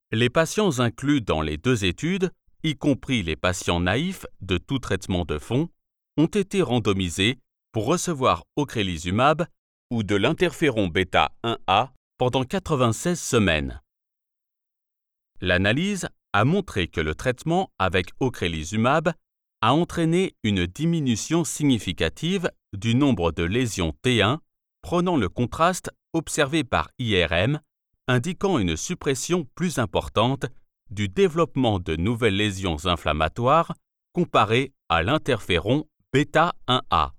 Les patients inclus dans les deux études, y compris les patients naïfs de tout traitement de fond, ont été randomisés pour recevoir ocrelizumab ou de l'interféron bêta-1A pendant 96 semaines. L'analyse a montré que le traitement avec ocrelizumab a entraîné une diminution significative du nombre de lésions T1 prenant le contraste observé par IRM, indiquant une suppression plus importante du développement de nouvelles lésions inflammatoires comparée à l'interféron bêta-1A.